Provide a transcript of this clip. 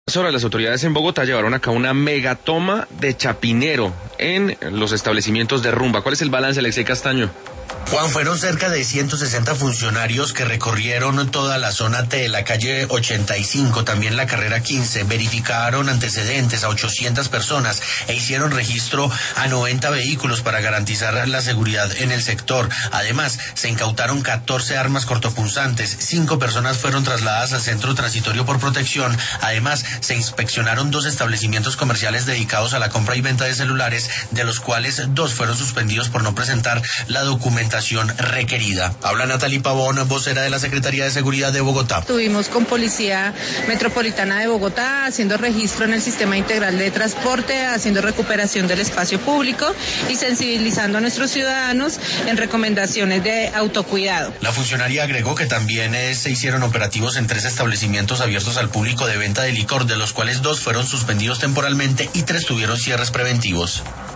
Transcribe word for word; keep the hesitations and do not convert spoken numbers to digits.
Ahora, las autoridades en Bogotá llevaron a cabo una megatoma de chapinero en los establecimientos de rumba. ¿Cuál es el balance, Alexei Castaño? Juan, fueron cerca de ciento sesenta funcionarios que recorrieron toda la zona T, la calle ochenta y cinco, también la carrera quince, verificaron antecedentes a ochocientas personas e hicieron registro a noventa vehículos para garantizar la seguridad en el sector. Además, se incautaron catorce armas cortopunzantes, cinco personas fueron trasladadas al centro transitorio por protección. Además, se inspeccionaron dos establecimientos comerciales dedicados a la compra y venta de celulares, de los cuales dos fueron suspendidos por no presentar la documentación requerida. Habla Natalie Pavón, vocera de la Secretaría de Seguridad de Bogotá. Estuvimos con Policía Metropolitana de Bogotá haciendo registro en el sistema integral de transporte, haciendo recuperación del espacio público y sensibilizando a nuestros ciudadanos en recomendaciones de autocuidado. La funcionaria agregó que también eh, se hicieron operativos en tres establecimientos abiertos al público de venta de licor, de los cuales dos fueron suspendidos temporalmente y tres tuvieron cierres preventivos.